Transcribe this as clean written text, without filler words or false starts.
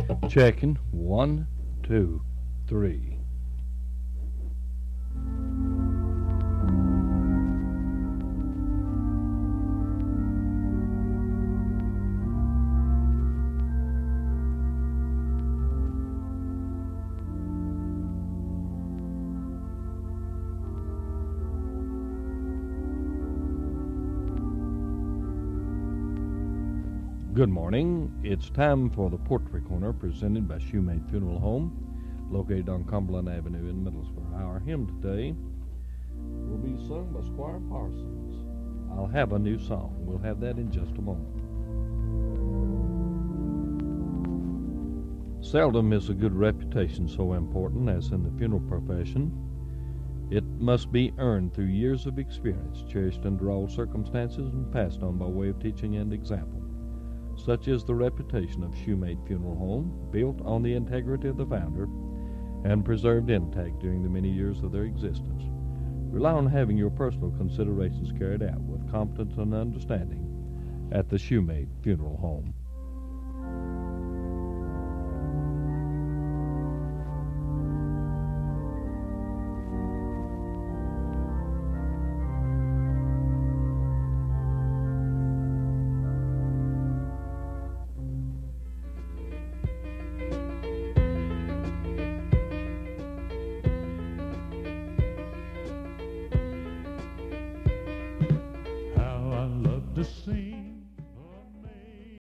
Checking. 1, 2, 3. Good morning. It's time for the Portrait Corner presented by Shoemate Funeral Home, located on Cumberland Avenue in Middlesboro. Our hymn today will be sung by Squire Parsons. I'll have a new song. We'll have that in just a moment. Seldom is a good reputation so important as in the funeral profession. It must be earned through years of experience, cherished under all circumstances, and passed on by way of teaching and example. Such is the reputation of Shoemate Funeral Home, built on the integrity of the founder and preserved intact during the many years of their existence. Rely on having your personal considerations carried out with competence and understanding at the Shoemate Funeral Home.